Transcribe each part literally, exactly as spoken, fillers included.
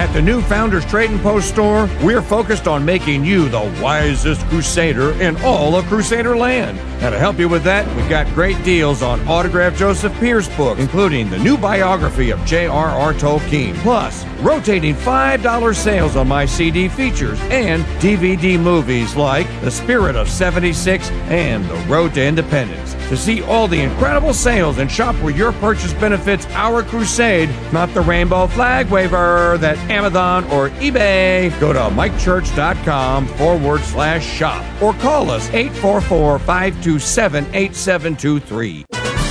At the new Founders Trading Post store, we're focused on making you the wisest crusader in all of Crusader land. Now, to help you with that, we've got great deals on autographed Joseph Pierce books, including the new biography of J R R. Tolkien, plus rotating five dollars sales on my C D features and D V D movies like The Spirit of seventy-six and The Road to Independence. To see all the incredible sales and shop where your purchase benefits our crusade, not the rainbow flag waver that Amazon or eBay, go to mikechurch.com forward slash shop or call us eight four four, five two seven, eight seven two three.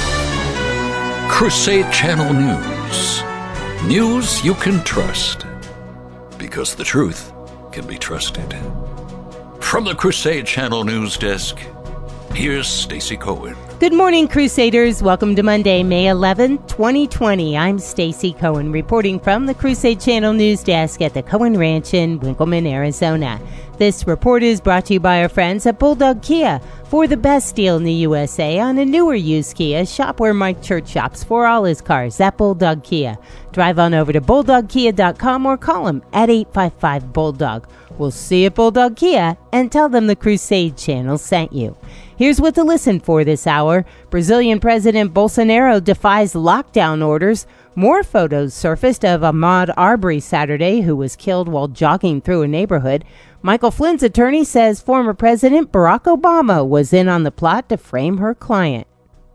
Crusade Channel News. News you can trust, because the truth can be trusted. From the Crusade Channel News Desk, here's Stacey Cohen. Good morning, Crusaders. Welcome to Monday, May eleventh, twenty twenty. I'm Stacey Cohen, reporting from the Crusade Channel News Desk at the Cohen Ranch in Winkleman, Arizona. This report is brought to you by our friends at Bulldog Kia. For the best deal in the U S A on a newer used Kia, shop where Mike Church shops for all his cars at Bulldog Kia. Drive on over to bulldog kia dot com or call him at eight five five, bulldog. We'll see you at Bulldog Kia and tell them the Crusade Channel sent you. Here's what to listen for this hour. Brazilian President Bolsonaro defies lockdown orders. More photos surfaced of Ahmaud Arbery Saturday, who was killed while jogging through a neighborhood. Michael Flynn's attorney says former President Barack Obama was in on the plot to frame her client.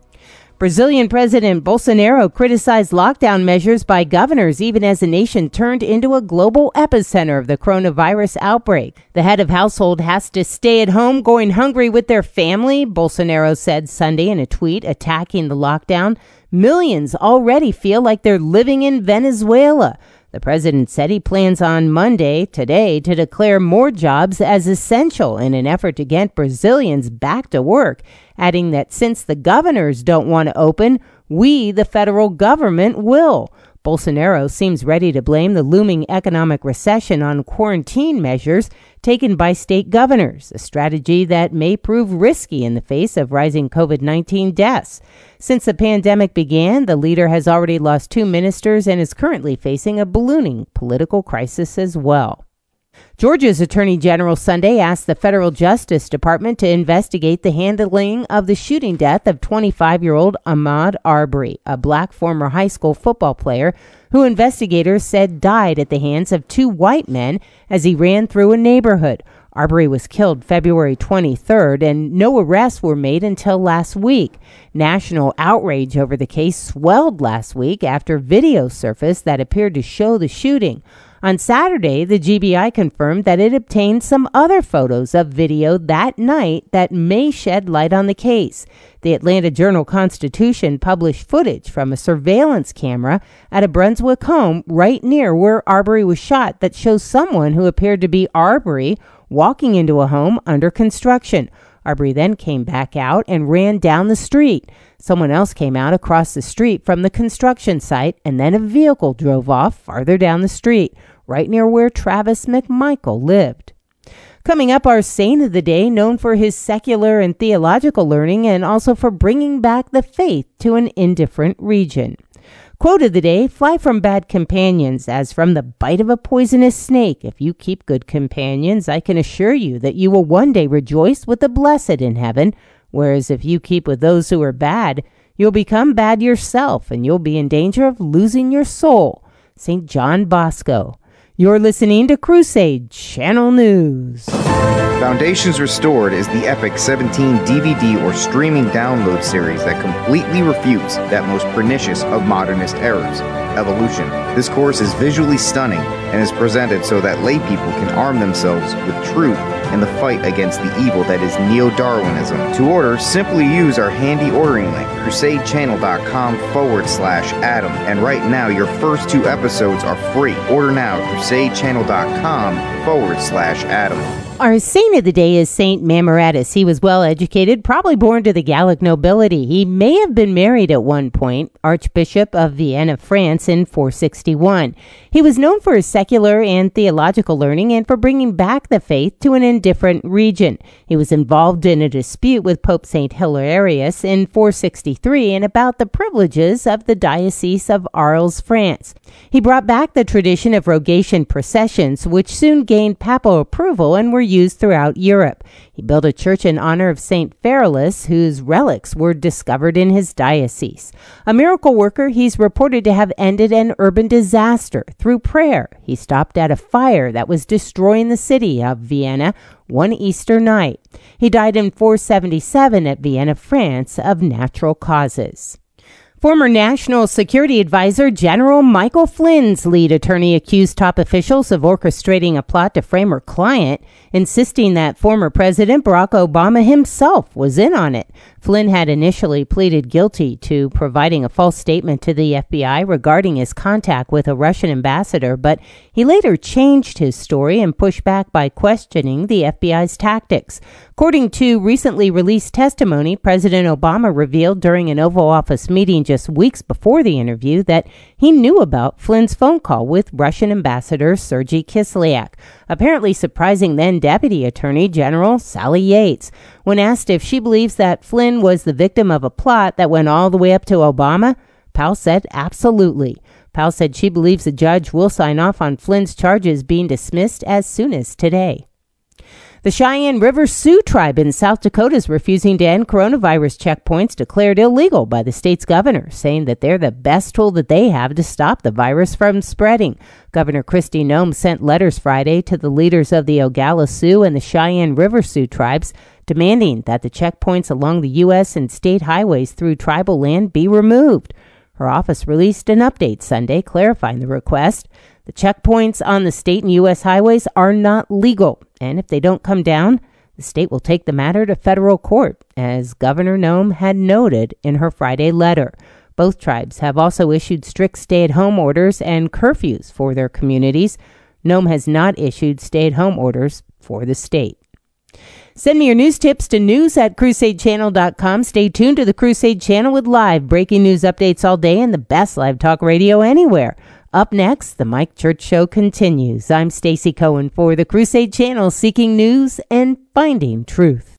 Brazilian President Bolsonaro criticized lockdown measures by governors even as the nation turned into a global epicenter of the coronavirus outbreak. The head of household has to stay at home going hungry with their family, Bolsonaro said Sunday in a tweet attacking the lockdown. Millions already feel like they're living in Venezuela. The president said he plans on Monday, today, to declare more jobs as essential in an effort to get Brazilians back to work, adding that since the governors don't want to open, we, the federal government, will. Bolsonaro seems ready to blame the looming economic recession on quarantine measures taken by state governors, a strategy that may prove risky in the face of rising covid nineteen deaths. Since the pandemic began, the leader has already lost two ministers and is currently facing a ballooning political crisis as well. Georgia's Attorney General Sunday asked the federal Justice Department to investigate the handling of the shooting death of twenty-five-year-old Ahmaud Arbery, a black former high school football player who investigators said died at the hands of two white men as he ran through a neighborhood. Arbery was killed February twenty-third, and no arrests were made until last week. National outrage over the case swelled last week after video surfaced that appeared to show the shooting. On Saturday, the G B I confirmed that it obtained some other photos of video that night that may shed light on the case. The Atlanta Journal-Constitution published footage from a surveillance camera at a Brunswick home right near where Arbery was shot that shows someone who appeared to be Arbery walking into a home under construction. Arbery then came back out and ran down the street. Someone else came out across the street from the construction site, and then a vehicle drove off farther down the street, right near where Travis McMichael lived. Coming up, our saint of the day, known for his secular and theological learning and also for bringing back the faith to an indifferent region. Quote of the day, fly from bad companions as from the bite of a poisonous snake. If you keep good companions, I can assure you that you will one day rejoice with the blessed in heaven. Whereas if you keep with those who are bad, you'll become bad yourself and you'll be in danger of losing your soul. Saint John Bosco. You're listening to Crusade Channel News. Foundations Restored is the epic seventeen D V D or streaming download series that completely refutes that most pernicious of modernist errors, evolution. This course is visually stunning and is presented so that lay people can arm themselves with truth in the fight against the evil that is neo-Darwinism. To order, simply use our handy ordering link, crusadechannel.com forward slash Adam. And right now, your first two episodes are free. Order now, crusadechannel.com forward slash Adam. Our saint of the day is Saint Mamoratus. He was well educated, probably born to the Gallic nobility. He may have been married at one point. Archbishop of Vienna, France, France in four sixty-one. He was known for his secular and theological learning and for bringing back the faith to an indifferent region. He was involved in a dispute with Pope Saint Hilarius in four sixty-three and about the privileges of the Diocese of Arles, France. He brought back the tradition of rogation processions, which soon gained papal approval and were used throughout Europe. He built a church in honor of Saint Feralus, whose relics were discovered in his diocese. A miracle worker, he's reported to have ended an urban disaster through prayer. He stopped at a fire that was destroying the city of Vienna one Easter night. He died in four seventy-seven at Vienna, France, of natural causes. Former National Security Advisor General Michael Flynn's lead attorney accused top officials of orchestrating a plot to frame her client, insisting that former President Barack Obama himself was in on it. Flynn had initially pleaded guilty to providing a false statement to the F B I regarding his contact with a Russian ambassador, but he later changed his story and pushed back by questioning the F B I's tactics. According to recently released testimony, President Obama revealed during an Oval Office meeting just weeks before the interview that he knew about Flynn's phone call with Russian Ambassador Sergei Kislyak, apparently surprising then Deputy Attorney General Sally Yates. When asked if she believes that Flynn was the victim of a plot that went all the way up to Obama, Powell said absolutely. Powell said she believes the judge will sign off on Flynn's charges being dismissed as soon as today. The Cheyenne River Sioux tribe in South Dakota is refusing to end coronavirus checkpoints declared illegal by the state's governor, saying that they're the best tool that they have to stop the virus from spreading. Governor Kristi Noem sent letters Friday to the leaders of the Oglala Sioux and the Cheyenne River Sioux tribes, demanding that the checkpoints along the U S and state highways through tribal land be removed. Her office released an update Sunday clarifying the request. The checkpoints on the state and U S highways are not legal, and if they don't come down, the state will take the matter to federal court, as Governor Noem had noted in her Friday letter. Both tribes have also issued strict stay-at-home orders and curfews for their communities. Noem has not issued stay-at-home orders for the state. Send me your news tips to news at crusade channel dot com. Stay tuned to the Crusade Channel with live breaking news updates all day and the best live talk radio anywhere. Up next, the Mike Church Show continues. I'm Stacey Cohen for the Crusade Channel, seeking news and finding truth.